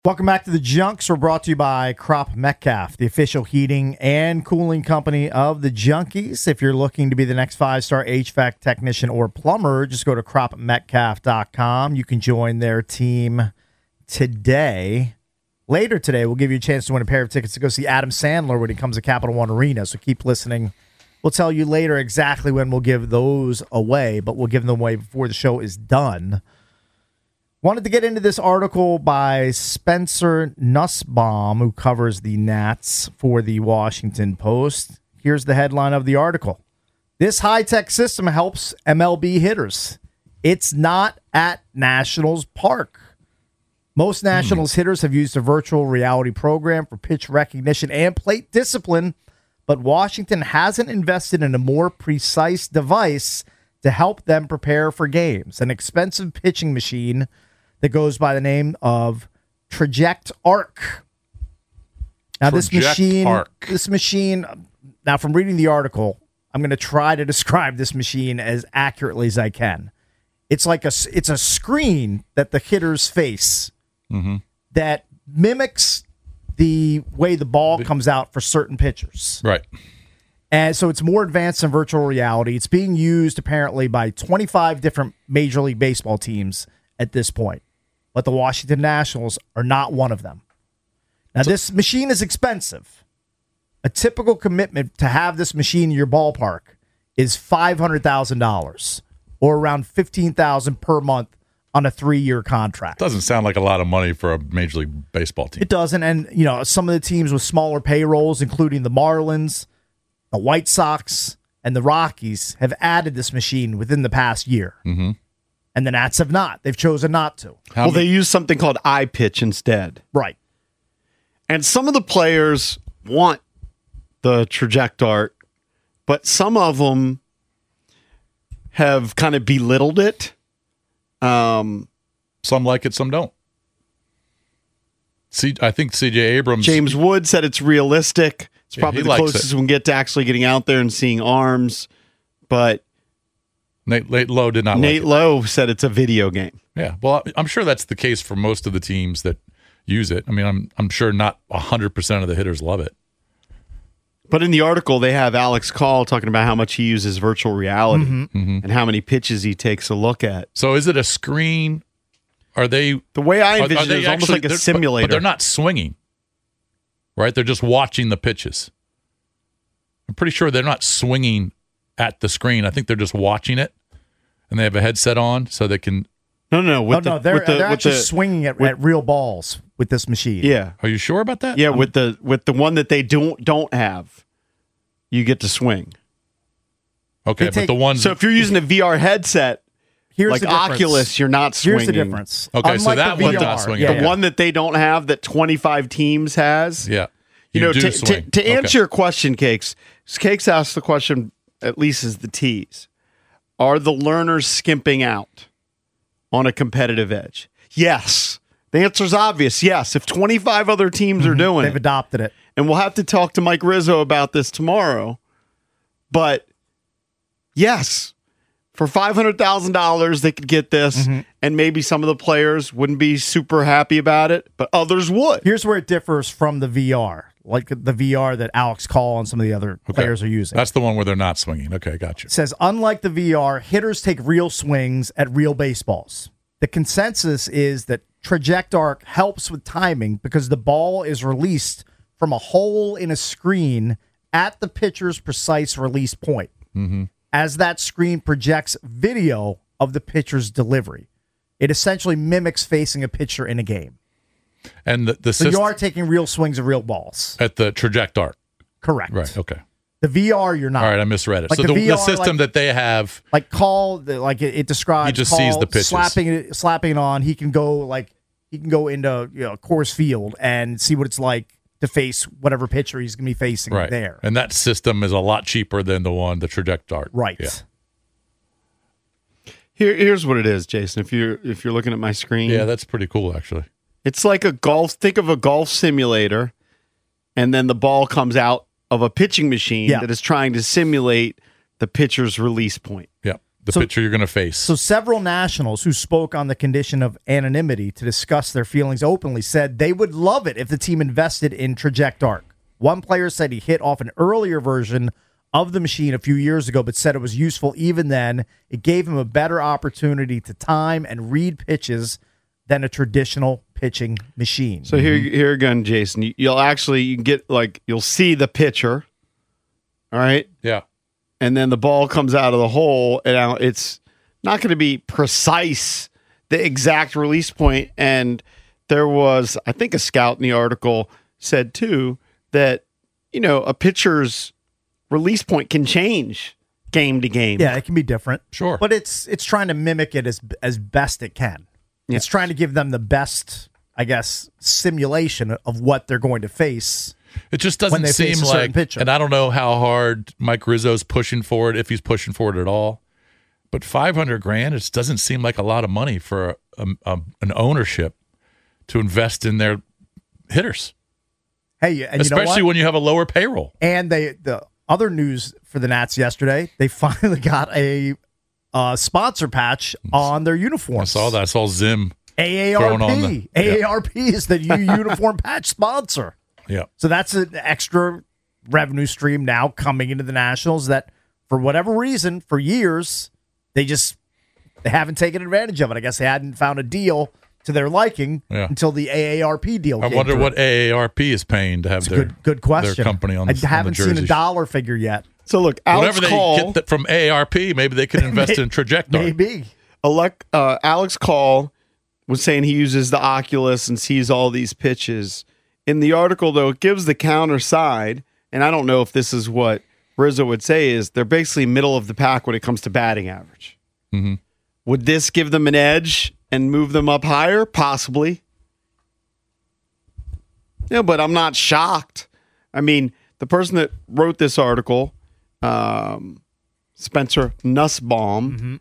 Welcome back to the Junks. We're brought to you by Crop Metcalf, the official heating and cooling company of the Junkies. If you're looking to be the next 5-star HVAC technician or plumber, just go to cropmetcalf.com. You can join their team today. Later today, we'll give you a chance to win a pair of tickets to go see Adam Sandler when he comes to Capital One Arena, so keep listening. We'll tell you later exactly when we'll give those away, but we'll give them away before the show is done. Wanted to get into this article by Spencer Nussbaum, who covers the Nats for the Washington Post. Here's the headline of the article. This high-tech system helps MLB hitters. It's not at Nationals Park. Most Nationals hitters have used a virtual reality program for pitch recognition and plate discipline, but Washington hasn't invested in a more precise device to help them prepare for games. An expensive pitching machine that goes by the name of Traject Arc. Now, this machine, now from reading the article, I'm going to try to describe this machine as accurately as I can. It's like it's a screen that the hitters face that mimics the way the ball comes out for certain pitchers. Right. And so it's more advanced than virtual reality. It's being used apparently by 25 different Major League Baseball teams at this point. But the Washington Nationals are not one of them. Now, this machine is expensive. A typical commitment to have this machine in your ballpark is $500,000 or around $15,000 per month on a 3-year contract. Doesn't sound like a lot of money for a Major League Baseball team. It doesn't. And, you know, some of the teams with smaller payrolls, including the Marlins, the White Sox, and the Rockies, have added this machine within the past year. Mm-hmm. And the Nats have not. They've chosen not to. They use something called iPitch instead. Right. And some of the players want the Traject Arc, but some of them have kind of belittled it. Some like it, some don't. I think C.J. Abrams... James Wood said it's realistic. It's probably the closest we can get to actually getting out there and seeing arms, but... Nate Lowe did not like it. Nate Lowe said it's a video game. Yeah, well, I'm sure that's the case for most of the teams that use it. I mean, I'm sure not 100% of the hitters love it. But in the article, they have Alex Call talking about how much he uses virtual reality and how many pitches he takes a look at. So is it a screen? Are they... The way I envision it is almost like a simulator. But they're not swinging, right? They're just watching the pitches. I'm pretty sure they're not swinging at the screen. I think they're just watching it, and they have a headset on so they can... No, they're actually swinging at real balls with this machine. Yeah. Are you sure about that? Yeah, with the one that they don't have, you get to swing. Okay, but the one... So if you're using a VR headset, like Oculus, you're not swinging. Here's the difference. Okay, so that one's not swinging. The one that they don't have that 25 teams has. Yeah. To answer your question, Cakes asked the question, at least as the tease. Are the learners skimping out on a competitive edge? Yes. The answer is obvious. Yes. If 25 other teams are doing it. They've adopted it. And we'll have to talk to Mike Rizzo about this tomorrow. But yes, for $500,000, they could get this, and maybe some of the players wouldn't be super happy about it, but others would. Here's where it differs from the VR, like the VR that Alex Call and some of the other players are using. That's the one where they're not swinging. Okay, gotcha. It says, unlike the VR, hitters take real swings at real baseballs. The consensus is that Traject Arc helps with timing because the ball is released from a hole in a screen at the pitcher's precise release point. As that screen projects video of the pitcher's delivery. It essentially mimics facing a pitcher in a game. And so you are taking real swings of real balls. At the Traject Arc. Correct. Right, okay. The VR, you're not. All right, I misread it. Like so the VR, system that they have... it describes... He just sees the pitches. Slapping it on. He can go into Coors Field and see what it's like to face whatever pitcher he's going to be facing there. And that system is a lot cheaper than the Traject Arc. Right. Yeah. Here's what it is, Jason. If you're looking at my screen. Yeah, that's pretty cool, actually. It's like think of a golf simulator, and then the ball comes out of a pitching machine that is trying to simulate the pitcher's release point. Yeah. the pitcher you're going to face. So several nationals who spoke on the condition of anonymity to discuss their feelings openly said they would love it if the team invested in Traject Arc. One player said he hit off an earlier version of the machine a few years ago, but said it was useful even then. It gave him a better opportunity to time and read pitches than a traditional pitching machine. So here again, Jason, you can get you'll see the pitcher, all right? Yeah. And then the ball comes out of the hole, and it's not going to be precise, the exact release point. And there was, I think a scout in the article said too, that, a pitcher's release point can change game to game. Yeah, it can be different. Sure. But it's trying to mimic it as best it can. Yeah. It's trying to give them the best, I guess, simulation of what they're going to face. It just doesn't seem like, and I don't know how hard Mike Rizzo's pushing for it, if he's pushing for it at all. But $500,000, it doesn't seem like a lot of money for an ownership to invest in their hitters. Hey, and especially when you have a lower payroll. And the other news for the Nats yesterday, they finally got a sponsor patch on their uniforms. I saw that. I saw Zim. AARP. AARP is the new uniform patch sponsor. Yeah. So that's an extra revenue stream now coming into the Nationals that, for whatever reason, for years, they haven't taken advantage of it. I guess they hadn't found a deal to their liking until the AARP deal came wonder through. what AARP is paying to have good question. Their company on the I haven't on the seen a dollar figure yet. So look, Alex whatever they get from AARP, maybe they could invest in Traject Arc. Maybe. Alex Call was saying he uses the Oculus and sees all these pitches. In the article, though, it gives the counter side, and I don't know if this is what Rizzo would say, is they're basically middle of the pack when it comes to batting average. Mm-hmm. Would this give them an edge and move them up higher? Possibly. Yeah, but I'm not shocked. I mean, the person that wrote this article, Spencer Nussbaum,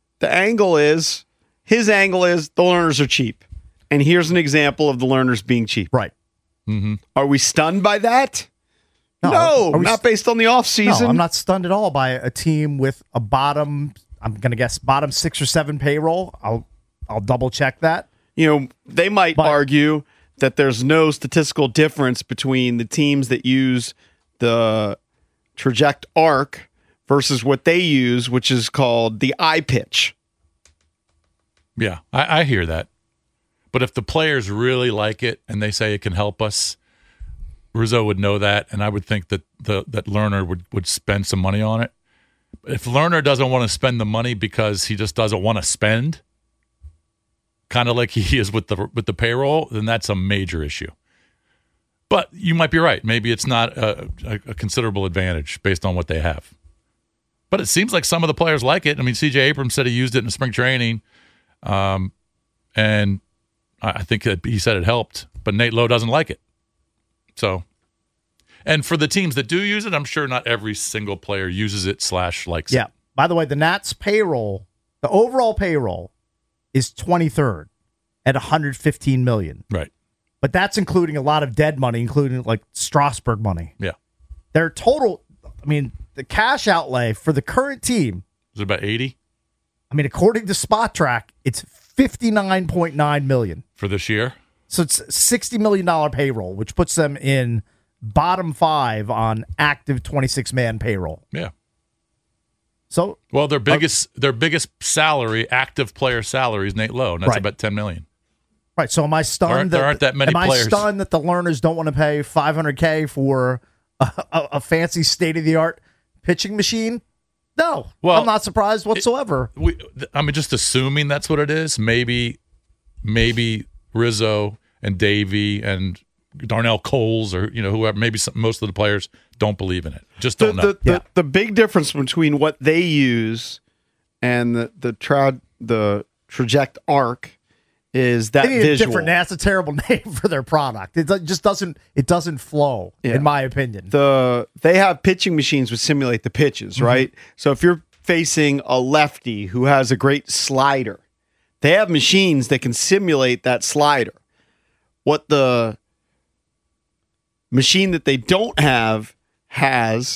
his angle is the learners are cheap. And here's an example of the learners being cheap. Right. Mm-hmm. Are we stunned by that? No, not based on the offseason. No, I'm not stunned at all by a team with a bottom 6 or 7 payroll. I'll double check that. They might argue that there's no statistical difference between the teams that use the Traject Arc versus what they use, which is called the iPitch. Yeah, I hear that. But if the players really like it and they say it can help us, Rizzo would know that, and I would think that that Lerner would spend some money on it. If Lerner doesn't want to spend the money because he just doesn't want to spend, kind of like he is with the payroll, then that's a major issue. But you might be right. Maybe it's not a considerable advantage based on what they have. But it seems like some of the players like it. I mean, C.J. Abrams said he used it in spring training, and I think that he said it helped. But Nate Lowe doesn't like it. So, and for the teams that do use it, I'm sure not every single player uses it / likes it. Yeah. By the way, the Nats payroll, the overall payroll, is 23rd at $115 million. Right. But that's including a lot of dead money, including like Strasburg money. Yeah. Their total, the cash outlay for the current team is it about 80? According to Spot Track, it's $59.9 million for this year. So it's $60 million payroll, which puts them in bottom 5 on active 26-man payroll. Yeah. So their biggest salary, active player salary, is Nate Lowe, and that's about $10 million. Right. So am I stunned there aren't that many players? Am I stunned that the learners don't want to pay $500K for a fancy state-of-the-art pitching machine? No. Well, I'm not surprised whatsoever. Just assuming that's what it is. Maybe Rizzo and Davey and Darnell Coles or whoever, maybe most of the players don't believe in it. Just don't know. The big difference between what they use and the Traject Arc is that they need visual. Different. That's a terrible name for their product. It just doesn't flow, in my opinion. They have pitching machines which simulate the pitches, right? So if you're facing a lefty who has a great slider, they have machines that can simulate that slider. What the machine that they don't have has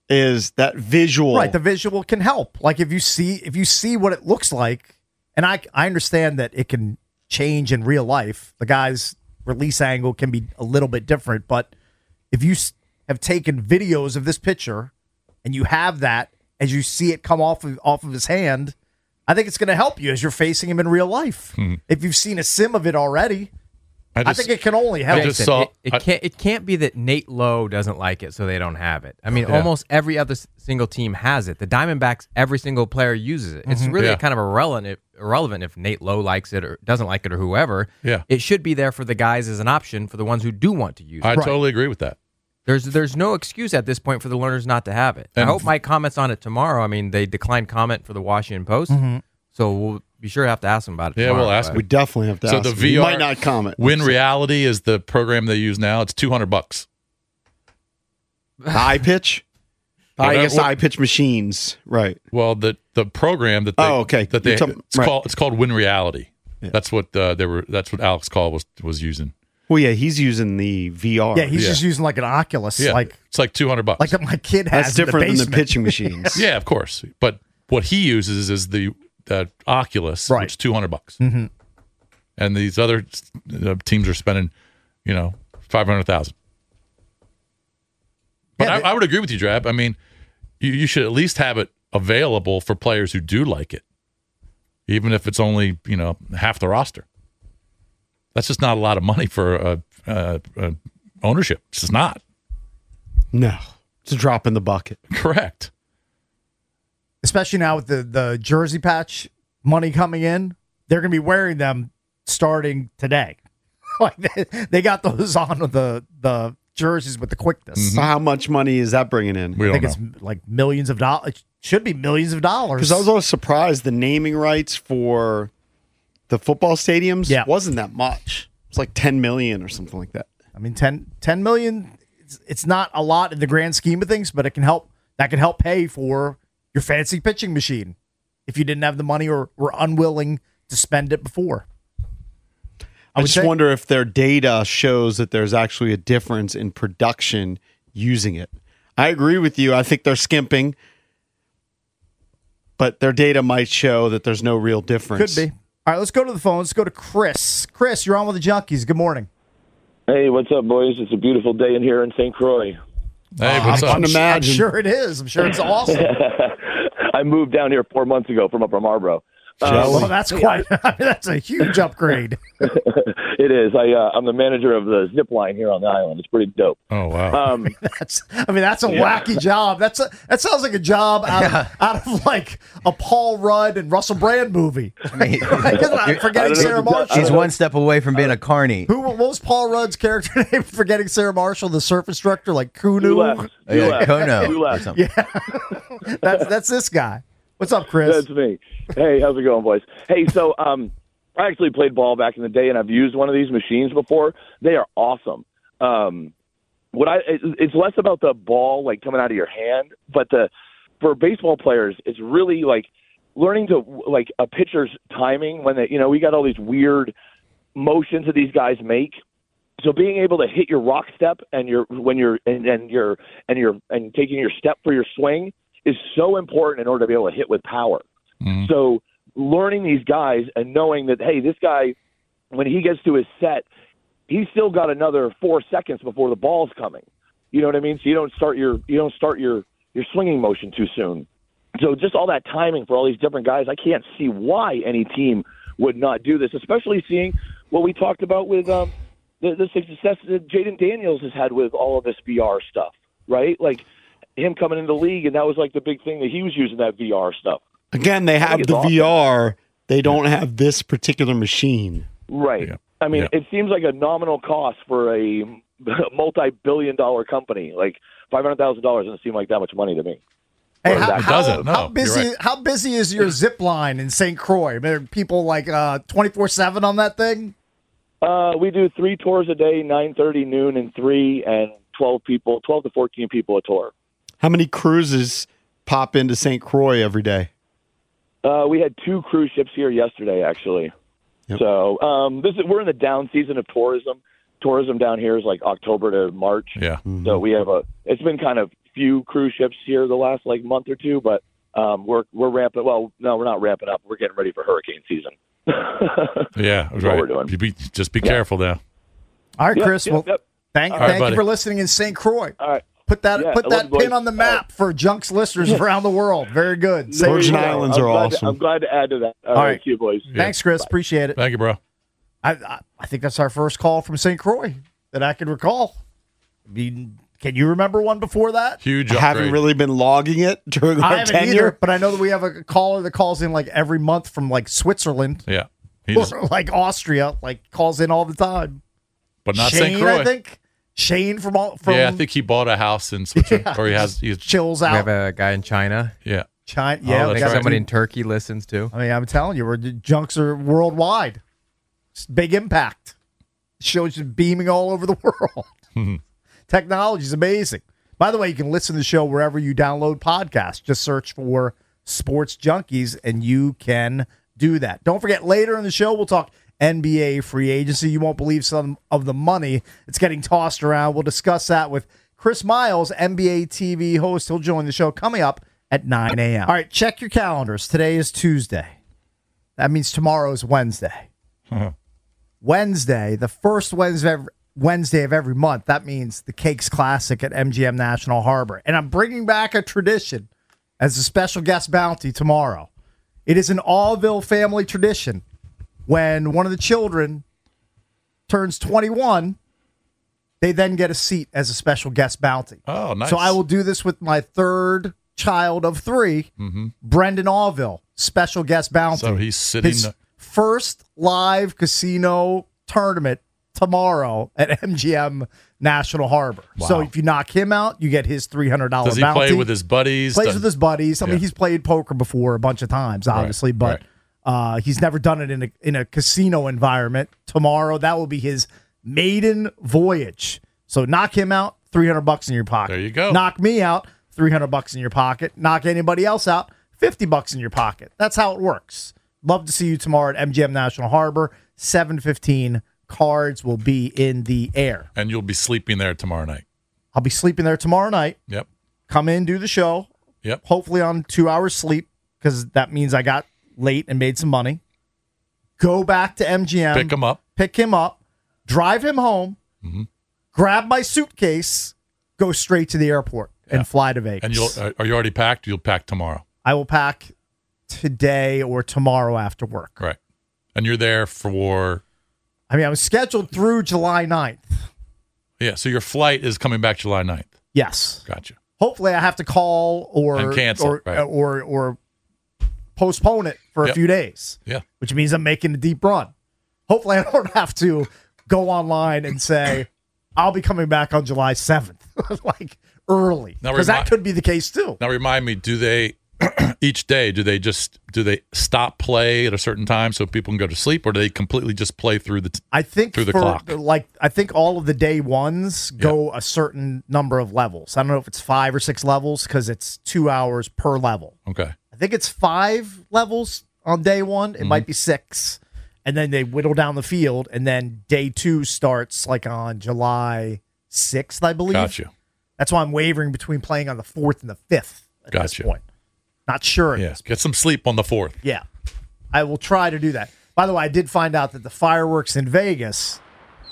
is that visual. Right, the visual can help. Like if you see what it looks like, and I understand that it can change in real life. The guy's release angle can be a little bit different, but if you have taken videos of this pitcher and you have that as you see it come off of his hand, I think it's going to help you as you're facing him in real life. If you've seen a sim of it already, I think it can only help. It can't be that Nate Lowe doesn't like it, so they don't have it. I mean, almost every other single team has it. The Diamondbacks, every single player uses it. It's really kind of irrelevant if Nate Lowe likes it or doesn't like it or whoever. Yeah. It should be there for the guys as an option for the ones who do want to use it. I totally agree with that. There's no excuse at this point for the learners not to have it. And I hope Mike comments on it tomorrow. I mean, they declined comment for the Washington Post, so we'll be sure to have to ask them about it. Yeah, tomorrow, we'll ask. We definitely have to. So ask the him. VR He might not comment. Win Reality is the program they use now. It's $200. The iPitch. I guess the iPitch machines, right? Well, the program that they that they it's called Win Reality. Yeah. That's what That's what Alex Call was using. Well, yeah, he's using the VR. Yeah, he's just using like an Oculus. Yeah, like it's like $200. Like that my kid has. That's different in the than the pitching machines. Yeah, of course. But what he uses is the Oculus, which is $200. And these other teams are spending, $500,000. But I would agree with you, Drab. I mean, you should at least have it available for players who do like it, even if it's only half the roster. That's just not a lot of money for ownership. It's just not. No, it's a drop in the bucket. Correct. Especially now with the jersey patch money coming in, they're going to be wearing them starting today. Like they got those on with the jerseys with the quickness. So how much money is that bringing in? I think it's like millions of dollars. It should be millions of dollars. Because I was always surprised the naming rights for the football stadiums wasn't that much. It's like 10 million or something like that. I mean, 10 million, it's not a lot in the grand scheme of things, but it can help. That can help pay for your fancy pitching machine if you didn't have the money or were unwilling to spend it before. I just wonder if their data shows that there's actually a difference in production using it. I agree with you. I think they're skimping, but their data might show that there's no real difference. Could be. All right, let's go to the phone. Let's go to Chris. Chris, you're on with the Junkies. Good morning. Hey, what's up, boys? It's a beautiful day in here in St. Croix. Hey, what's up? I'm sure it is. I'm sure it's awesome. I moved down here 4 months ago from up from Marlboro. Well, that's that's a huge upgrade. It is. I'm the manager of the zip line here on the island. It's pretty dope. Oh wow! That's a wacky job. That sounds like a job out of like a Paul Rudd and Russell Brand movie. Forgetting Sarah Marshall. She's one step away from being a carny. What was Paul Rudd's character name? Forgetting Sarah Marshall, the surf instructor, like Kunu. Kono or something. Yeah, that's this guy. What's up, Chris? That's me. Hey, how's it going, boys? Hey, so I actually played ball back in the day, and I've used one of these machines before. They are awesome. It's less about the ball like coming out of your hand, but for baseball players, it's really like learning to like a pitcher's timing when we got all these weird motions that these guys make. So being able to hit your rock step and taking your step for your swing is so important in order to be able to hit with power. Mm-hmm. So learning these guys and knowing that, hey, this guy, when he gets to his set, he's still got another 4 seconds before the ball's coming. You know what I mean? So you don't start your swinging motion too soon. So just all that timing for all these different guys, I can't see why any team would not do this, especially seeing what we talked about with the success that Jaden Daniels has had with all of this VR stuff, right? Like him coming into the league, and that was like the big thing that he was using that VR stuff. Again, they have the awesome. VR. They don't have this particular machine. Right. Yeah. I mean, it seems like a nominal cost for a multi-billion-dollar company. Like $500,000 doesn't seem like that much money to me. Hey, how busy is your zip line in St. Croix? I mean, are people like 24/7 on that thing? We do 3 tours a day, 9:30, noon, and 3, and 12 to 14 people a tour. How many cruises pop into St. Croix every day? We had 2 cruise ships here yesterday, actually. Yep. So we're in the down season of tourism. Tourism down here is like October to March. Yeah. Mm-hmm. So we have it's been kind of few cruise ships here the last like month or two, but we're ramping. Well, no, we're not ramping up. We're getting ready for hurricane season. Yeah, That's right. what we're doing. Just be careful now. All right, Chris. Yep. Thank buddy. you for listening in St. Croix. All right. Put that love pin boys. on the map for Junks listeners around the world. Very good. There Virgin you go. Islands I'm are glad awesome. I'm glad to add to that. All All right, right. you boys. Thanks, Chris. Appreciate it. Thank you, bro. I think that's our first call from St. Croix that I can recall. I mean, can you remember one before that? Huge I upgrade. haven't really been logging it during I our haven't tenure. either, but I know that we have a caller that calls in like every month from like Switzerland Yeah. He just, or like Austria, like calls in all the time. but not Shane, St. Croix. I think. Shane from Yeah, I think he bought a house in Switzerland. Yeah. Or he's chills We out. have a guy in China. yeah. China, Oh, yeah, that's we got right. Somebody in Turkey listens too. I mean, I'm telling you, Junks are worldwide. It's big impact. Shows you beaming all over the world. Technology is amazing. By the way, you can listen to the show wherever you download podcasts. Just search for Sports Junkies, and you can do that. Don't forget, later in the show, we'll talk NBA free agency. You won't believe some of the money that's getting tossed around. We'll discuss that with Chris Miles, NBA TV host. He'll join the show coming up at 9 a.m. All right, check your calendars. Today is Tuesday. That means tomorrow is Wednesday. Wednesday, the first Wednesday of every month. That means the Cakes Classic at MGM National Harbor. And I'm bringing back a tradition as a special guest bounty tomorrow. It is an Allville family tradition. When one of the children turns 21, they then get a seat as a special guest bounty. Oh, nice. So I will do this with my third child of 3, Brendan Allville, special guest bounty. So he's sitting. His first live casino tournament tomorrow at MGM National Harbor. Wow. So if you knock him out, you get his $300 Does he bounty. play with his buddies? Plays with his buddies. I mean, Yeah. he's played poker before a bunch of times, obviously, but he's never done it in a casino environment. Tomorrow, that will be his maiden voyage. So knock him out, $300 in your pocket. There you go. Knock me out, $300 in your pocket. Knock anybody else out, $50 in your pocket. That's how it works. Love to see you tomorrow at MGM National Harbor, 7:15. Cards will be in the air. And you'll be sleeping there tomorrow night. I'll be sleeping there tomorrow night. Yep. Come in, do the show. Yep. Hopefully on 2 hours sleep, because that means I got late and made some money. Go back to MGM. Pick him up. Drive him home. Grab my suitcase. Go straight to the airport and fly to Vegas. And are you already packed? You'll pack tomorrow. I will pack today or tomorrow after work. Right. And you're there for... I mean, I was scheduled through July 9th. Yeah, so your flight is coming back July 9th. Yes. Gotcha. Hopefully I have to call or And cancel, right. or postpone it for a Yep. few days. Yeah. Which means I'm making a deep run. Hopefully I don't have to go online and say I'll be coming back on July 7th, like early, Now because that could be the case too. Now remind me, do they each day do they stop play at a certain time so people can go to sleep, or do they completely just play through the I think through the for, clock? I think all of the day ones go a certain number of levels. I don't know if it's 5 or 6 levels because it's 2 hours per level. Okay. I think it's 5 levels on day 1. It might be 6. And then they whittle down the field. And then day 2 starts like on July 6th, I believe. Gotcha. That's why I'm wavering between playing on the 4th and the 5th at this Gotcha. point. Not sure. Yeah. Get some sleep on the 4th. Yeah. I will try to do that. By the way, I did find out that the fireworks in Vegas,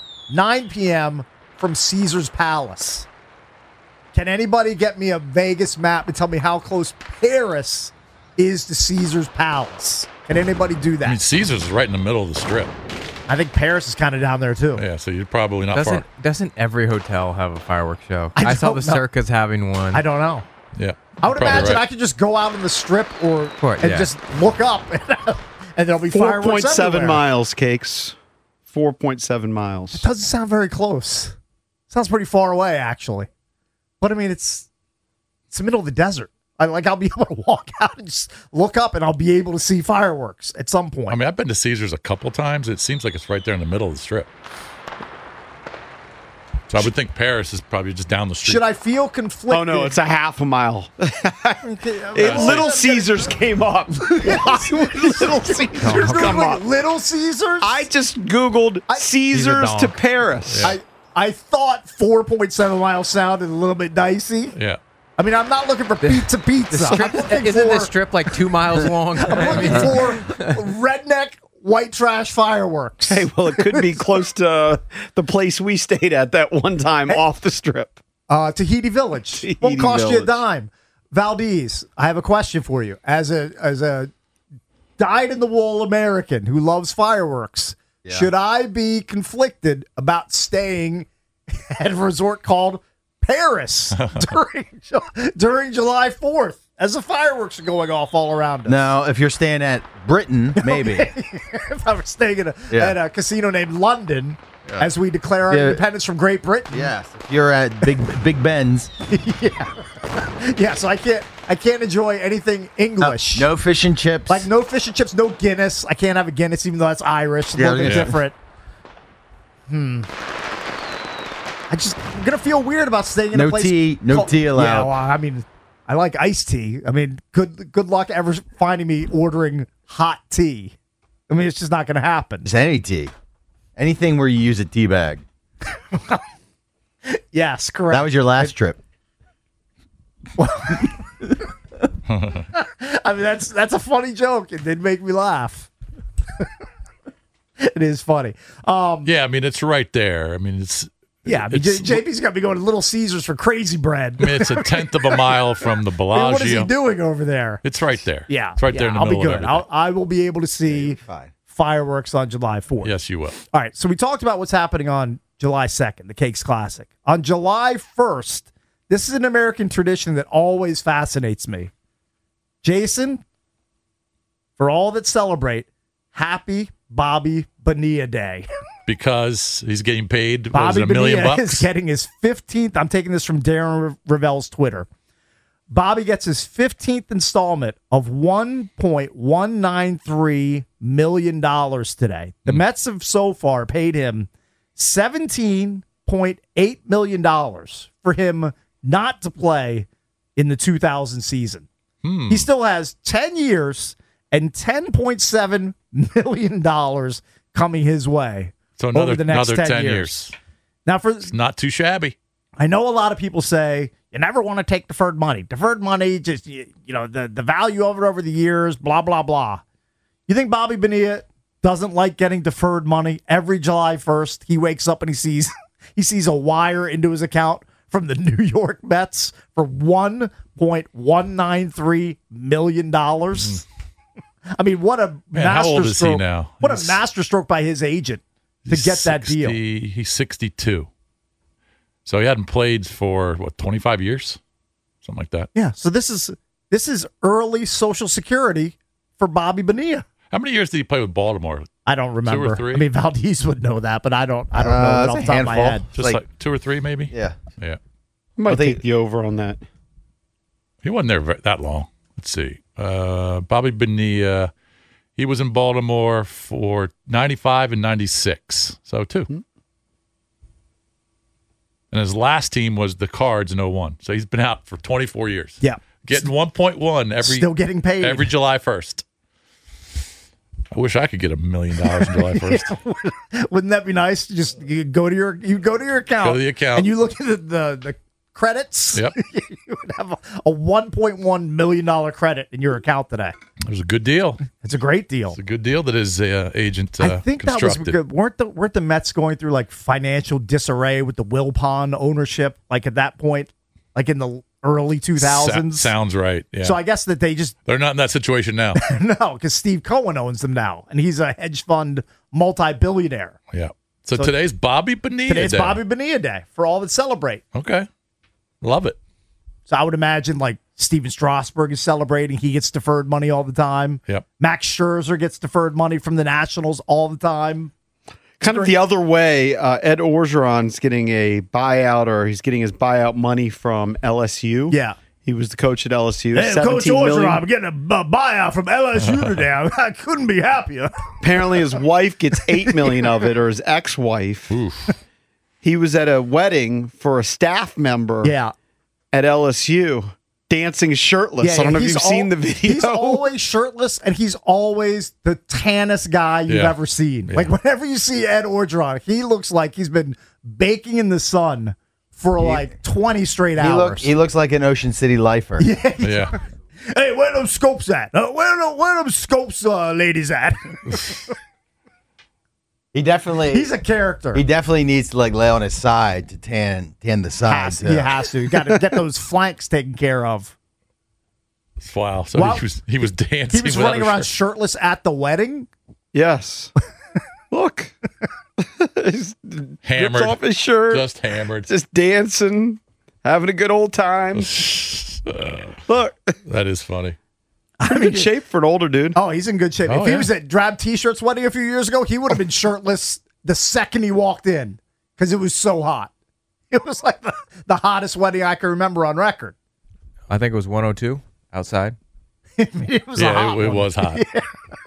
9 p.m. from Caesar's Palace. Can anybody get me a Vegas map and tell me how close Paris is to Caesar's Palace? Can anybody do that? I mean, Caesars is right in the middle of the strip. I think Paris is kind of down there, too. Yeah, so you're probably not far. Doesn't every hotel have a fireworks show? I I saw don't the know. Circus having one. I don't know. Yeah. I would Probably imagine right. I could just go out on the strip and just look up and there'll be fireworks 4.7 everywhere. miles, Cakes. 4.7 miles. Doesn't sound very close. Sounds pretty far away, actually. But I mean, it's the middle of the desert. I'll be able to walk out and just look up, and I'll be able to see fireworks at some point. I mean, I've been to Caesars a couple times. It seems like it's right there in the middle of the strip. So I would think Paris is probably just down the street. Should I feel conflicted? Oh, no, it's a half a mile. Little Caesars came up. Little Caesars come up. Little Caesars? I just Googled Caesars to Paris. Yeah. I thought 4.7 miles sounded a little bit dicey. Yeah. I mean, I'm not looking for pizza. Isn't this strip like 2 miles long? I'm looking for redneck white trash fireworks. Hey, well, it could be close to the place we stayed at that one time off the strip. Tahiti Village. Won't cost you a dime. Valdez, I have a question for you. As a dyed-in-the-wool American who loves fireworks, should I be conflicted about staying at a resort called Paris during July 4th as the fireworks are going off all around us? No, if you're staying at Britain, maybe. If I were staying at a casino named London, as we declare our independence from Great Britain. Yes, if you're at Big Ben's. Yeah, so I can't enjoy anything English. No fish and chips. Like no fish and chips, no Guinness. I can't have a Guinness even though that's Irish. A little bit different. I'm gonna feel weird about staying in a place. No tea allowed. Yeah, well, I mean, I like iced tea. I mean, good luck ever finding me ordering hot tea. I mean, it's just not gonna happen. Just any tea. Anything where you use a tea bag. Yes, correct. That was your last trip. I mean, that's a funny joke. It did make me laugh. It is funny. Yeah, I mean, it's right there. I mean, it's. Yeah, I mean, JP's got to be going to Little Caesars for Crazy Bread. I mean, it's 1/10 of a mile from the Bellagio. I mean, what is he doing over there? It's right there. Yeah, it's right there in the middle I'll be of good. everything. I will be able to see fireworks on July 4th. Yes, you will. All right, so we talked about what's happening on July 2nd, the Cakes Classic. On July 1st, this is an American tradition that always fascinates me. Jason, for all that celebrate, happy Bobby Bonilla Day. Because he's getting paid Bobby $1 million. Bonilla is getting his 15th. I'm taking this from Darren Ravel's Twitter. Bobby gets his 15th installment of $1.193 million today. The Mets have so far paid him $17.8 million for him not to play in the 2000 season. He still has 10 years and $10.7 million coming his way. So over the next 10 years. Now, it's not too shabby. I know a lot of people say you never want to take deferred money. Deferred money, just the value of it over the years, blah blah blah. You think Bobby Bonilla doesn't like getting deferred money every July 1st? He wakes up and he sees a wire into his account from the New York Mets for $1.193 million. I mean, what a how old is masterstroke! he now? What a masterstroke by his agent to get that deal. He's 62. So he hadn't played for 25 years, something like that. Yeah. So this is early Social Security for Bobby Bonilla. How many years did he play with Baltimore? I don't remember. 2 or 3? I mean, Valdez would know that, but I don't know off the top of my head. Just like 2 or 3, maybe. Yeah. Yeah. Might take the over on that. He wasn't there that long. Let's see. Bobby Bonilla, he was in Baltimore for 95 and 96. So 2. And his last team was the Cards in 01. So he's been out for 24 years. Yeah. Getting 1.1 still getting paid every July 1st. I wish I could get $1 million on July 1st. Wouldn't that be nice? Just you go to your account. Go to the account. And you look at the credits. Yep. You would have a $1.1 million credit in your account today. It was a good deal. It's a great deal. It's a good deal that his agent I think that was constructed. good. Weren't the Mets going through like financial disarray with the Wilpon ownership? Like at that point, like in the early 2000s. Sounds right. Yeah. So I guess that they're not in that situation now. No, because Steve Cohen owns them now, and he's a hedge fund multi-billionaire. Yeah. So today's Bobby Bonilla Today's Day. Bobby Bonilla Day for all that celebrate. Okay. Love it. So I would imagine like Steven Strasburg is celebrating. He gets deferred money all the time. Yep. Max Scherzer gets deferred money from the Nationals all the time. Kind of the other way, Ed Orgeron's getting a buyout, or he's getting his buyout money from LSU. Yeah. He was the coach at LSU. Hey, Coach Orgeron, I'm getting a buyout from LSU today. I couldn't be happier. Apparently his wife gets $8 million of it, or his ex-wife. Oof. He was at a wedding for a staff member at LSU, dancing shirtless. I don't know if you've seen the video. He's always shirtless, and he's always the tannest guy you've ever seen. Yeah. Like, whenever you see Ed Orgeron, he looks like he's been baking in the sun for like 20 straight hours. He looks like an Ocean City lifer. Yeah. Hey, where them scopes at? Where them scopes ladies at? He's a character. He definitely needs to like lay on his side to tan the side. He has to. You got to get those flanks taken care of. Wow. So he was dancing. He was running around shirtless at the wedding? Yes. Look. He's Hammered. rips off his shirt. Just hammered. Just dancing. Having a good old time. Look. That is funny. Pretty good shape for an older dude. Oh, he's in good shape. Oh, if he yeah. was at Drab T-shirts wedding a few years ago, he would have been shirtless the second he walked in because it was so hot. It was like the hottest wedding I can remember on record. I think it was 102 outside. It was a hot it one. was hot. Yeah.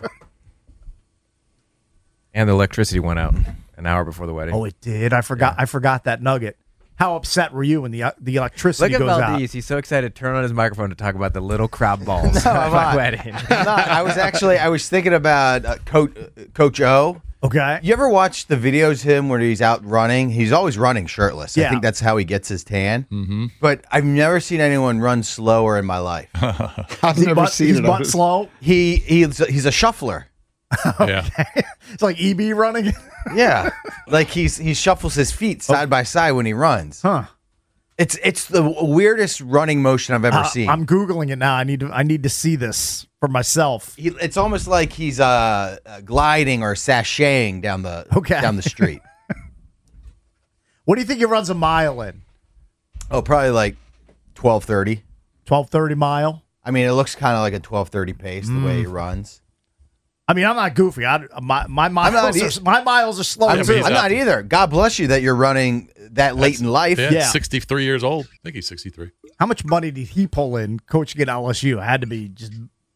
And the electricity went out an hour before the wedding. Oh, it did. I forgot. I forgot that nugget. How upset were you when the electricity Look at goes Valdez. out? He's so excited to turn on his microphone to talk about the little crab balls No, at I'm my not. wedding. No, I was thinking about Coach O. Okay. You ever watch the videos of him where he's out running? He's always running shirtless. I Yeah. think that's how he gets his tan. Mm-hmm. But I've never seen anyone run slower in my life. I've never seen He's it. butt slow. He's a shuffler. Yeah. It's like EB running. Yeah, like he shuffles his feet side by side when he runs. Huh. It's the weirdest running motion I've ever seen. I'm Googling it now. I need to see this for myself. It's almost like he's gliding or sashaying down the street. What do you think he runs a mile in? Oh, probably like 12:30. 12:30 mile. I mean, it looks kind of like a 12:30 pace the way he runs. I mean, I'm not goofy. My miles are slow I'm too. he's not either. God bless you that you're running that late in life. Yeah, Yeah. 63 years old. I think he's 63. How much money did he pull in coaching at LSU? It had to be just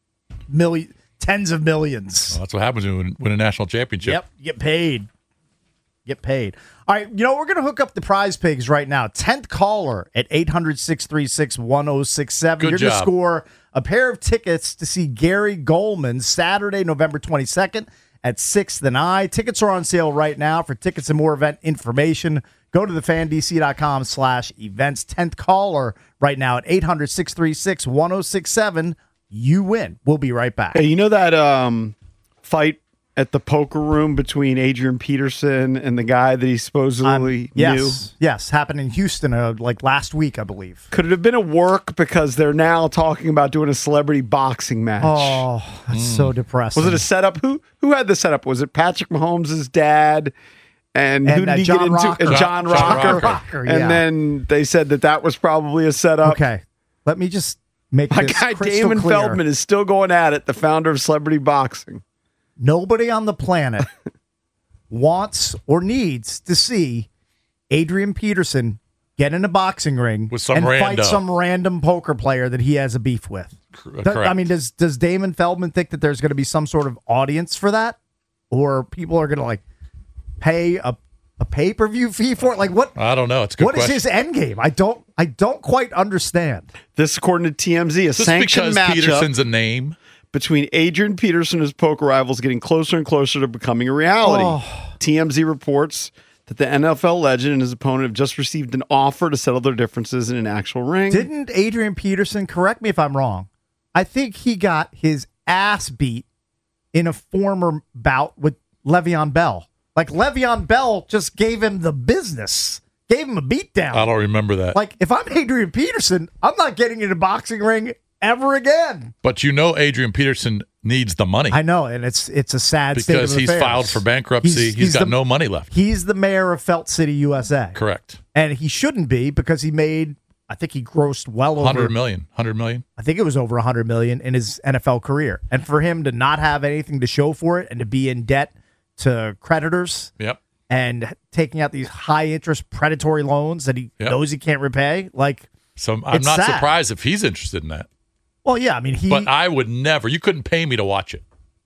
tens of millions. Well, that's what happens when you win a national championship. Yep, get paid. Get paid. All right, we're going to hook up the prize pigs right now. 10th caller at 800-636-1067. Good You're going to job. score a pair of tickets to see Gary Goldman Saturday, November 22nd at 6th and I. Tickets are on sale right now. For tickets and more event information, go to thefandc.com/events. 10th caller right now at 800-636-1067. You win. We'll be right back. Hey, you know that fight at the poker room between Adrian Peterson and the guy that he supposedly knew? Yes, happened in Houston like last week, I believe. Could it have been a work because they're now talking about doing a celebrity boxing match? Oh, that's so depressing. Was it a setup? Who had the setup? Was it Patrick Mahomes' dad? And who did he John get into? Rocker. And John Rocker. Rocker, yeah. And then they said that was probably a setup. Okay, let me just make My this guy crystal Damon clear. Feldman is still going at it, the founder of Celebrity Boxing. Nobody on the planet wants or needs to see Adrian Peterson get in a boxing ring With some and fight rando. some random poker player that he has a beef with. Correct. I mean, does Damon Feldman think that there's going to be some sort of audience for that, or people are going to pay a pay-per-view fee for it? Like what? I don't know. It's a good What is question. his end game? I don't quite understand. This, according to TMZ, a Just sanctioned because matchup Peterson's a name. between Adrian Peterson and his poker rivals getting closer and closer to becoming a reality. TMZ reports that the NFL legend and his opponent have just received an offer to settle their differences in an actual ring. Didn't Adrian Peterson, correct me if I'm wrong, I think he got his ass beat in a former bout with Le'Veon Bell. Like Le'Veon Bell just gave him the business, gave him a beatdown. I don't remember that. Like if I'm Adrian Peterson, I'm not getting in a boxing ring ever again. But Adrian Peterson needs the money I know, and it's a sad state of because he's affairs. filed for bankruptcy. He's got no money left. He's the mayor of Felt City, USA. Correct. And he shouldn't be because he grossed well over 100 million. 100 million. I think it was over 100 million in his NFL career. And for him to not have anything to show for it and to be in debt to creditors Yep. and taking out these high interest predatory loans that he knows he can't repay, So I'm It's not sad. surprised if he's interested in that. well, yeah, I mean, But I would never. You couldn't pay me to watch it.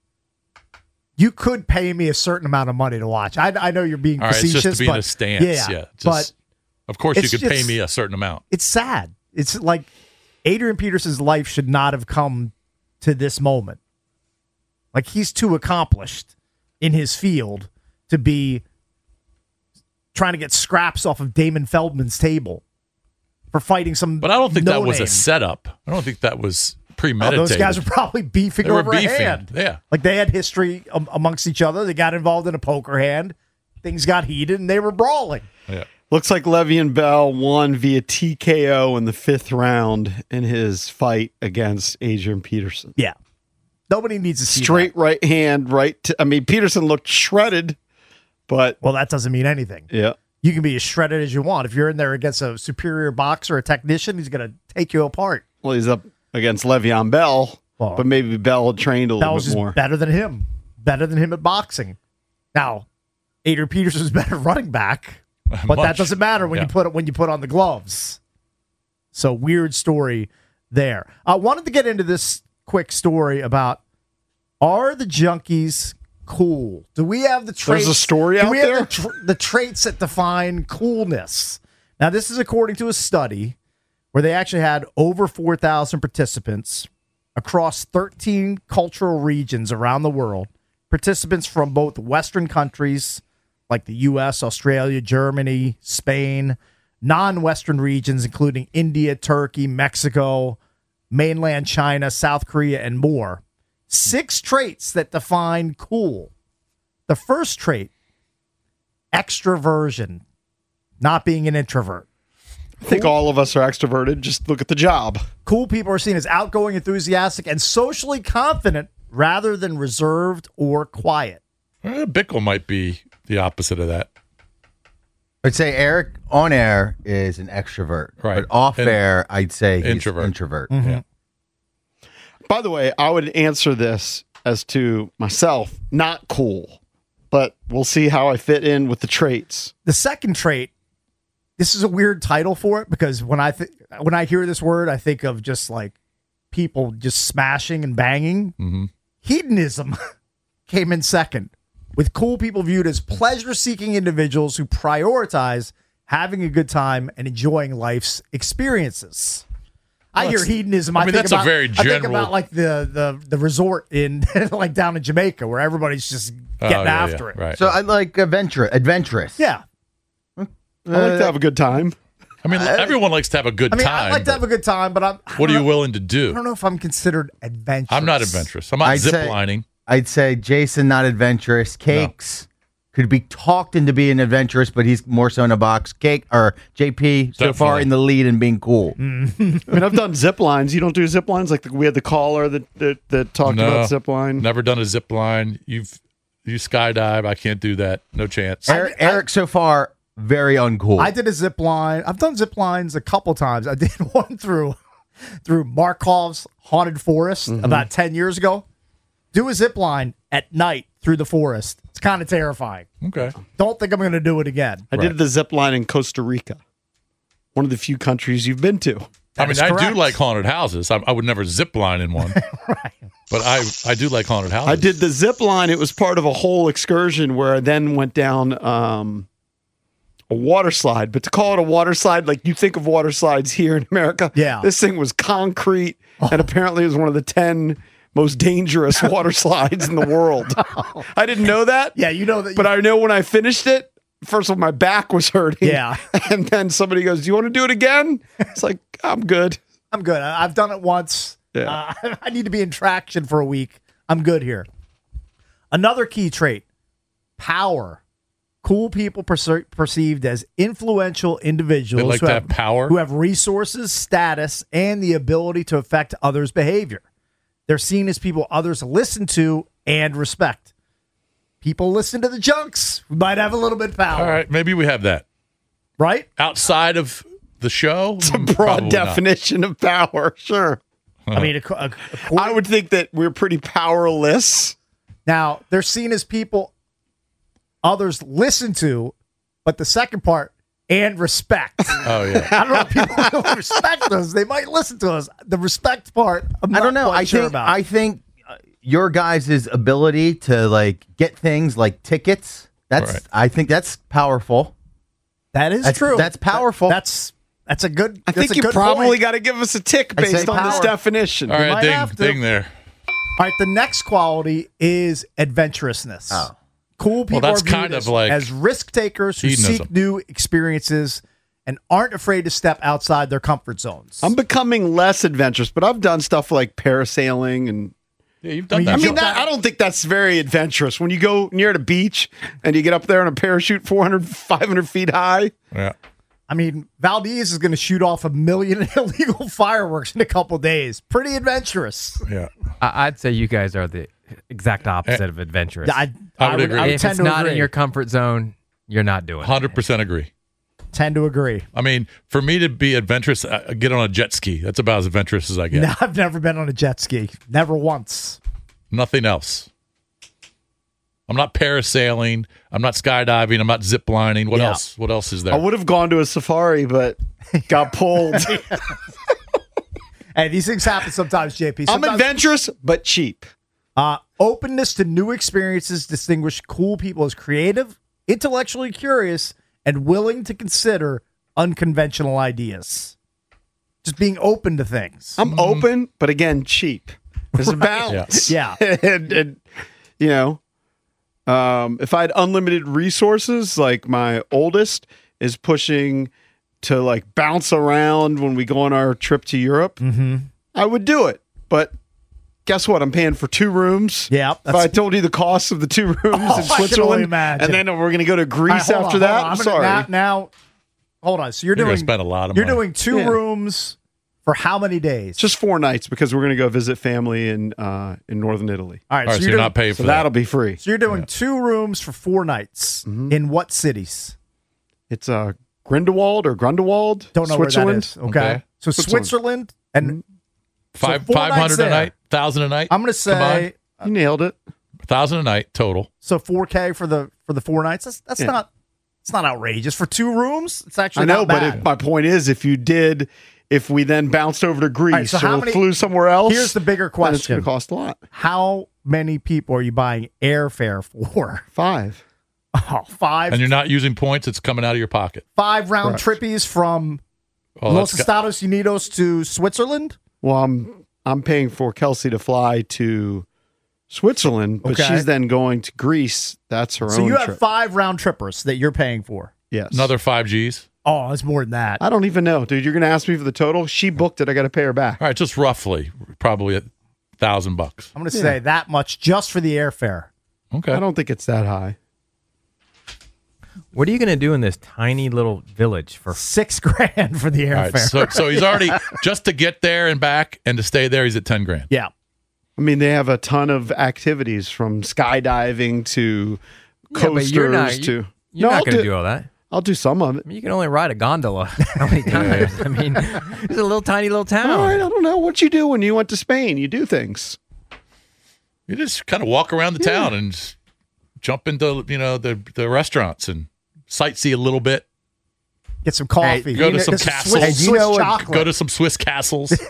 you could pay me a certain amount of money to watch. I know you're being All right, it's facetious, just to be in but a stance. Yeah. but of course, you it's could pay just- me a certain amount. it's sad. It's like Adrian Peterson's life should not have come to this moment. Like he's too accomplished in his field to be trying to get scraps off of Damon Feldman's table for fighting some. But I don't think that was no-name. a setup. I don't think that was premeditated. Those guys were probably beefing They were over beefing, a hand. yeah. Like they had history amongst each other. They got involved in a poker hand. Things got heated and they were brawling. Yeah. Looks like Le'Veon Bell won via TKO in the 5th round in his fight against Adrian Peterson. Yeah. Nobody needs to see Straight that. right hand, Peterson looked shredded, but Well, that doesn't mean anything. yeah. You can be as shredded as you want. If you're in there against a superior boxer or a technician, he's going to take you apart. Well, he's up against Le'Veon Bell, Well, but maybe Bell trained a little Bell's bit just more. better than him. Better than him at boxing. Now, Adrian Peterson's better running back, but that Much. doesn't matter when Yeah. you put on the gloves. So weird story there. I wanted to get into this quick story about, are the Junkies cool? Do we have the traits? There's a story do out we have there? the traits that define coolness. Now, this is according to a study where they actually had over 4,000 participants across 13 cultural regions around the world. Participants from both Western countries like the U.S., Australia, Germany, Spain, non-Western regions including India, Turkey, Mexico, mainland China, South Korea, and more. 6 traits that define cool. The first trait, extroversion, not being an introvert. I think all of us are extroverted. Just look at the job. Cool people are seen as outgoing, enthusiastic, and socially confident rather than reserved or quiet. Bickle might be the opposite of that. I'd say Eric on air is an extrovert, Right. but off And air, I'd say he's introvert. introvert. Yeah. By the way, I would answer this as to myself, not cool, but we'll see how I fit in with the traits. The second trait, this is a weird title for it because when I hear this word, I think of just like people just smashing and banging. Mm-hmm. Hedonism came in second, with cool people viewed as pleasure-seeking individuals who prioritize having a good time and enjoying life's experiences. I hear hedonism. I mean, think that's a about, very I think general- about like the resort in like down in Jamaica where everybody's just getting after it. Right. So I like adventurous. Yeah. I like to have a good time. I mean, everyone likes to have a good I mean, time. I like to have a good time, but what are you willing to I do? don't know if I'm considered adventurous. I'm not adventurous. I'm not I'd say- ziplining. I'd say Jason, not adventurous. Cakes could be talked into being adventurous, but he's more so in a box. Cake or JP so far Definitely. in the lead and being cool. I mean, I've done zip lines. You don't do zip lines? Like we had the caller that talked No. about zip line. Never done a zip line. You skydive. I can't do that. No chance. Eric so far very uncool. I did a zip line. I've done zip lines a couple times. I did one through Markov's Haunted Forest about 10 years ago. Do a zip line at night through the forest. It's kind of terrifying. Okay. Don't think I'm going to do it again. I did the zip line in Costa Rica, one of the few countries you've been to. I mean, is I do correct. like haunted houses. I would never zip line in one. Right. But I do like haunted houses. I did the zip line. It was part of a whole excursion where I then went down a water slide. But to call it a water slide, like you think of water slides here in America, Yeah. this thing was concrete, and apparently it was one of the 10 most dangerous water slides in the world. I didn't know that. Yeah, you know that. But I know when I finished it, first of all, my back was hurting. Yeah. And then somebody goes, "Do you want to do it again?" It's like, I'm good. I'm good. I've done it once. Yeah. I need to be in traction for a week. I'm good here. Another key trait, power. Cool people perceived as influential individuals They like who to have power? who have resources, status, and the ability to affect others' behavior. They're seen as people others listen to and respect. People listen to the junks. We might have a little bit of power. All right. Maybe we have that. Right? Outside of the show? It's a broad definition of power. Sure. I mean, I would think that we're pretty powerless. now they're seen as people others listen to, but the second part, and respect. Oh, yeah. I don't know if people will respect us. They might listen to us. The respect part, I'm I don't not know. quite sure about. I think your guys' ability to like get things like tickets. That's Right. I think that's powerful. That is That's- true. that's powerful. That's a good. I that's think a you good probably point. got to give us a tick I say based on this power. definition. All right. might have to. Ding there. All right. The next quality is adventurousness. Oh. Cool people that's are viewed kind of like as risk takers who hedonism. seek new experiences and aren't afraid to step outside their comfort zones. I'm becoming less adventurous, but I've done stuff like parasailing and. Yeah, you've done I that. mean, I don't think that's very adventurous. When you go near the beach and you get up there on a parachute 400, 500 feet high. Yeah. I mean, Valdez is going to shoot off 1 million illegal fireworks in a couple days. Pretty adventurous. Yeah. I'd say you guys are the exact opposite of adventurous. I would agree. If it's not in your comfort zone, you're not doing it. 100% agree. Tend to agree. I mean, for me to be adventurous, I get on a jet ski. That's about as adventurous as I get. No, I've never been on a jet ski. Never once. Nothing else. I'm not parasailing. I'm not skydiving. I'm not zip lining. What Yeah. else? What else is there? I would have gone to a safari, but got pulled. Hey, these things happen sometimes, JP. I'm Sometimes, adventurous, but cheap. openness to new experiences distinguish cool people as creative, intellectually curious, and willing to consider unconventional ideas. Just being open to things. I'm open, but again, cheap. There's a balance. Yeah. and you know, if I had unlimited resources, like my oldest is pushing to like bounce around when we go on our trip to Europe, I would do it. But guess what? I'm paying for 2 rooms. Yeah, If I told you the cost of the 2 rooms I in can only Switzerland, imagine. and then we're going to go to Greece All right, hold after on, that, hold on. I'm I'm sorry. gonna- Now, hold on. So you're You're gonna doing spend a lot of You're money. doing 2 Yeah. rooms for how many days? Just 4 nights because we're going to go visit family in northern Italy. all right. All right, so so you're you're doing, not paying So for that. that'll be free. so you're doing 2 rooms for 4 nights in what cities? It's Grindelwald or Grundewald, Don't know Switzerland. where that is. Okay. Okay. So Switzerland. Switzerland and Five, so 4 nights 500 a there. night, 1,000 a night. I'm going to say You nailed it. 1,000 a night total. so 4K for the 4 nights. That's Yeah. not it's not outrageous for 2 rooms. It's actually I know, not but bad. my point is, if we then bounced over to Greece All right, so how or many- flew somewhere else, Here's the bigger then it's question: going to cost a lot. how many people are you buying airfare for? 5. Oh, 5. And you're not using points, it's coming out of your pocket. 5 round trippies from Oh, Los that's got- Estados Unidos to Switzerland. Well, I'm paying for Kelsey to fly to Switzerland, but Okay. she's then going to Greece. That's her So own you have trip. 5 round trippers that you're paying for. Yes. another 5Gs. Oh, it's more than that. I don't even know, dude. You're going to ask me for the total. She booked it. I got to pay her back. All right, just roughly, probably $1,000. I'm going to say that much just for the airfare. Okay. I don't think it's that high. What are you going to do in this tiny little village for? $6,000 for the All right, airfare. so he's already just to get there and back and to stay there. He's at $10,000. Yeah. I mean, they have a ton of activities from skydiving to Yeah, coasters but you're not, to. You're No, not I'll going to do all that. I'll do some of it. I mean, you can only ride a gondola how many times? I mean, it's a little tiny little town. All right, I don't know what you do when you went to Spain. You do things. You just kind of walk around the town and just jump into the restaurants and sightsee a little bit. Get some coffee. Go to some Get castles. Swiss, Hey, do you know Swiss what- chocolate. Go to some Swiss castles.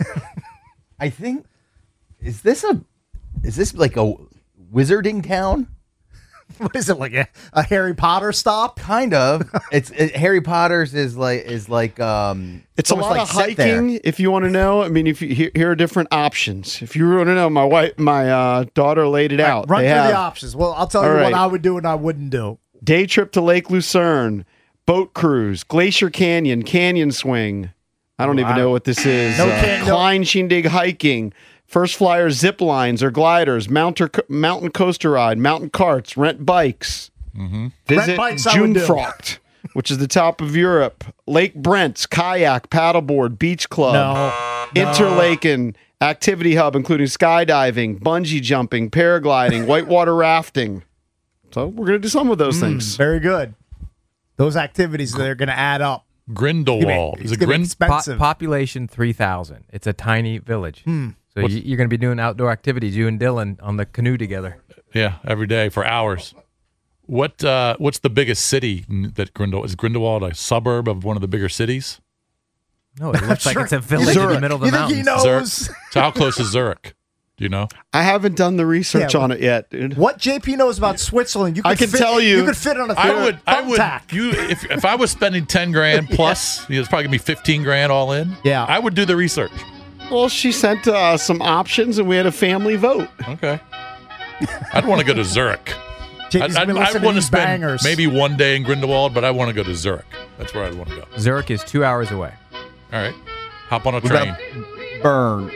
I think is this like a wizarding town? What is it, like a Harry Potter stop? Kind of. Harry Potter's is like It's a almost lot like of set there. hiking. If you want to know, I mean, if you here are different options. If you want to know, my daughter laid it out. Run They through have the options. Well, I'll tell you All what right. I would do and I wouldn't do. day trip to Lake Lucerne, boat cruise, Glacier Canyon, canyon swing. I don't even know what this is. No Klein Shindig hiking, first flyer zip lines or gliders, mountain coaster ride, mountain carts, rent bikes. Visit bikes I would do. Jungfraucht, which is the top of Europe. Lake Brent's, kayak, paddleboard, beach club. No. Interlaken activity hub, including skydiving, bungee jumping, paragliding, whitewater rafting. So we're going to do some of those things. Very good. Those activities, they're going to add up. Grindelwald. Is It's it gonna be Grind? expensive. Population 3,000. It's a tiny village. So you're going to be doing outdoor activities, you and Dylan, on the canoe together. Yeah, every day for hours. What's the biggest city that Grindelwald? Is Grindelwald a suburb of one of the bigger cities? No, it looks like Sure. it's a village in the Zurich. middle of the You think he mountains. knows Zurich. So how close is Zurich? Do you know? I haven't done the research Yeah, on it yet, dude. what JP knows about Switzerland? You could I can fit, tell you- You could fit on a I would. thumbtack. If I was spending $10,000 plus, it's probably gonna be $15,000 all in. Yeah. I would do the research. Well, she sent some options, and we had a family vote. Okay. I'd want to go to Zurich. JP's I been listening to want to these spend bangers. maybe one day in Grindelwald, but I want to go to Zurich. That's where I'd want to go. Zurich is 2 hours away. All right. Hop on a train. Burn.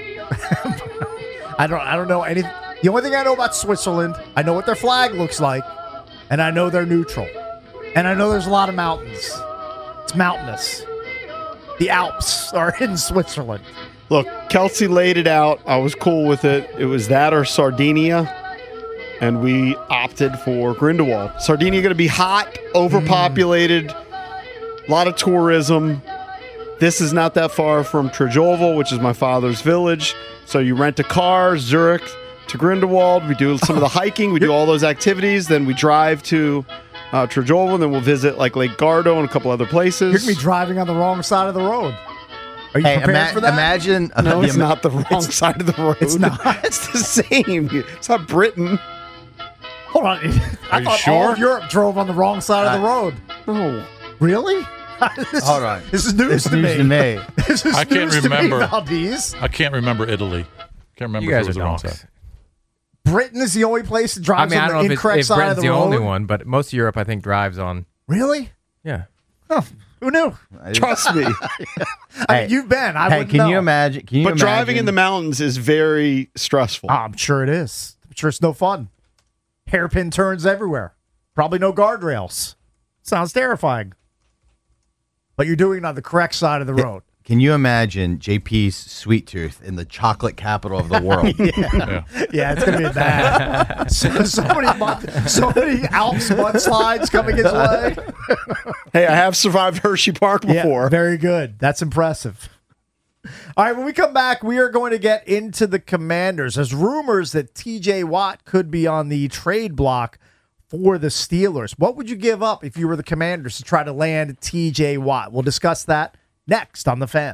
I don't know anything. The only thing I know about Switzerland, I know what their flag looks like, and I know they're neutral. And I know there's a lot of mountains. It's mountainous. The Alps are in Switzerland. Look, Kelsey laid it out. I was cool with it. It was that or Sardinia, and we opted for Grindelwald. Sardinia going to be hot, overpopulated, a lot of tourism. This is not that far from Trejovel, which is my father's village. So you rent a car, Zurich to Grindelwald. We do some of the hiking. We do all those activities. Then we drive to Trejovel, and then we'll visit like Lake Garda and a couple other places. You're going to be driving on the wrong side of the road. Are you Hey, prepared for that? imagine. No, it's not the wrong side of the road. It's not. It's the same. It's not Britain. Hold on. I you thought all sure? of Europe drove on the wrong side of the road. No. Really? Hold on. This is news to News me. to me. This is I can't news to me, remember. Valdez. I can't remember Italy. Can't remember You if guys it was are the wrong donks. side. Britain is the only place that I drives mean, I on don't know the if, incorrect if side Britain's of the the road. only one, but most of Europe, I think, drives on. Really? Yeah. Oh, who knew? Trust me. I mean, you've been. I Hey, wouldn't can know. you imagine? Can you But driving in imagine- the mountains is very stressful. I'm sure it is. I'm sure it's no fun. Hairpin turns everywhere. Probably no guardrails. Sounds terrifying. But you're doing it on the correct side of the road. Can you imagine JP's sweet tooth in the chocolate capital of the world? Yeah, it's gonna be bad. so many Alps mudslides coming his way. Hey, I have survived Hershey Park before. Yeah, very good. That's impressive. All right, when we come back, we are going to get into the Commanders. There's rumors that TJ Watt could be on the trade block for the Steelers. What would you give up if you were the Commanders to try to land TJ Watt? We'll discuss that next on The Fan.